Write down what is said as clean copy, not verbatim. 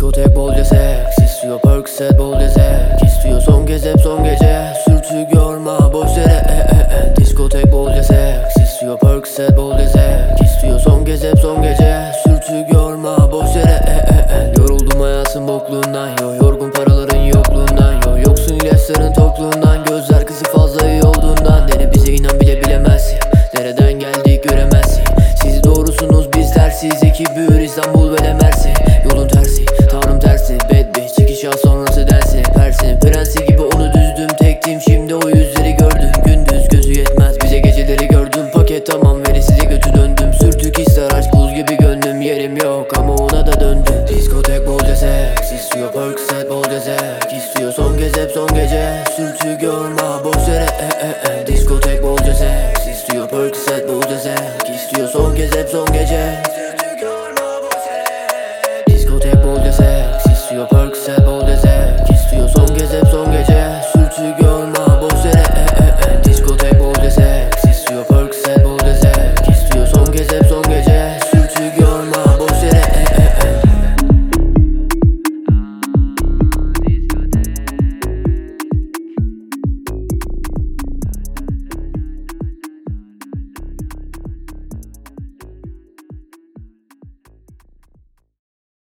Diskotek bolca seks istiyor, Percocet bolca zevk istiyor. Son kez hep son gece, sürtük yorma boş yere Diskotek bolca seks istiyor, Percocet bolca zevk istiyor. Son kez hep son gece, sürtük yorma boş yere Yoruldum hayatın bokluğundan, yorgun paraların yokluğundan, yoksun ilaçların tokluğundan. Gözler kızı fazla iyi olduğundan, dene bize inan bile bilemezsin. Nereden geldik göremezsin. Siz doğrusunuz biz tersiz, ekibi İstanbul ve Mersin. Yolun tersi, tanrım tersi, bad bitch çıkış al sonrası densi. Persin prensi gibi onu düzdüm, tektim şimdi o yüzleri gördüm. Gündüz gözü yetmez bize geceleri gördüm. Paket tamam veri size götü döndüm. Sürtük ister aşk buz gibi gönlüm, yerim yok ama ona da döndüm. Diskotek bolca seks istiyor, Percocet bolca zevk istiyor. Son kez hep son gece, sürtük yorma boş yere Diskotek bolca seks istiyor, Percocet bolca zevk istiyor. Son kez hep son gece, Diskotek bolca seks istiyor, Percocet bolca